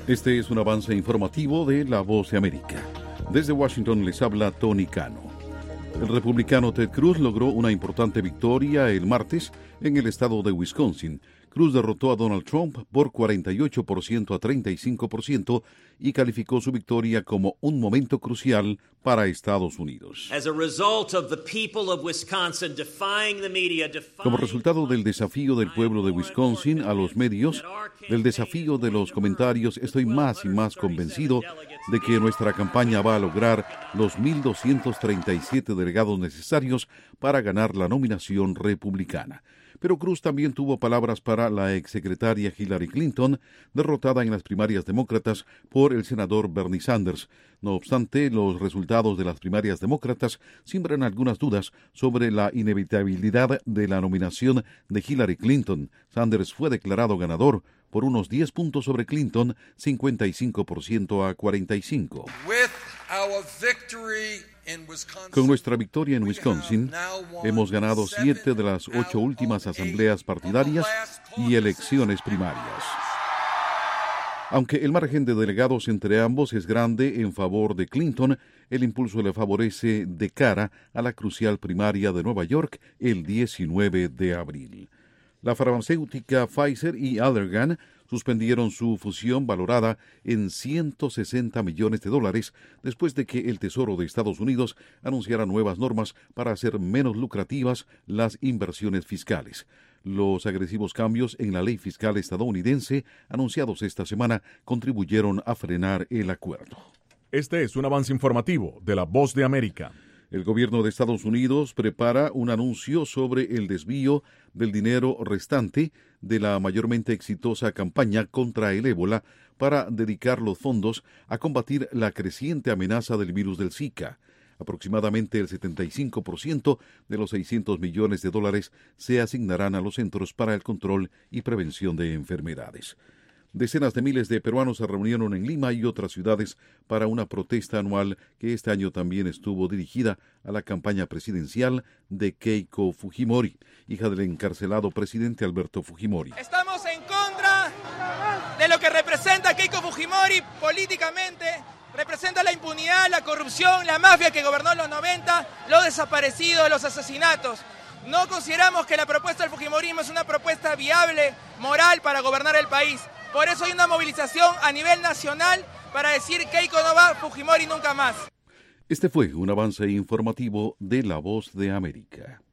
Este es un avance informativo de La Voz de América. Desde Washington les habla Tony Cano. El republicano Ted Cruz logró una importante victoria el martes en el estado de Wisconsin. Cruz derrotó a Donald Trump por 48% a 35% y calificó su victoria como un momento crucial para Estados Unidos. Como resultado del desafío del pueblo de Wisconsin a los medios, del desafío de los comentarios, estoy más y más convencido de que nuestra campaña va a lograr los 1.237 delegados necesarios para ganar la nominación republicana. Pero Cruz también tuvo palabras para la exsecretaria Hillary Clinton, derrotada en las primarias demócratas por el senador Bernie Sanders. No obstante, los resultados de las primarias demócratas siembran algunas dudas sobre la inevitabilidad de la nominación de Hillary Clinton. Sanders fue declarado ganador por unos 10 puntos sobre Clinton, 55% a 45%. Con nuestra victoria en Wisconsin, hemos ganado 7 de las 8 últimas asambleas partidarias y elecciones primarias. Aunque el margen de delegados entre ambos es grande en favor de Clinton, el impulso le favorece de cara a la crucial primaria de Nueva York el 19 de abril. La farmacéutica Pfizer y Allergan suspendieron su fusión valorada en $160 millones después de que el Tesoro de Estados Unidos anunciara nuevas normas para hacer menos lucrativas las inversiones fiscales. Los agresivos cambios en la ley fiscal estadounidense anunciados esta semana contribuyeron a frenar el acuerdo. Este es un avance informativo de La Voz de América. El gobierno de Estados Unidos prepara un anuncio sobre el desvío del dinero restante de la mayormente exitosa campaña contra el ébola para dedicar los fondos a combatir la creciente amenaza del virus del Zika. Aproximadamente el 75% de los $600 millones se asignarán a los Centros para el Control y Prevención de Enfermedades. Decenas de miles de peruanos se reunieron en Lima y otras ciudades para una protesta anual que este año también estuvo dirigida a la campaña presidencial de Keiko Fujimori, hija del encarcelado presidente Alberto Fujimori. Estamos en contra de lo que representa Keiko Fujimori políticamente. Representa la impunidad, la corrupción, la mafia que gobernó en los 90, los desaparecidos, los asesinatos. No consideramos que la propuesta del Fujimorismo es una propuesta viable, moral, para gobernar el país. Por eso hay una movilización a nivel nacional para decir Keiko no va, Fujimori nunca más. Este fue un avance informativo de La Voz de América.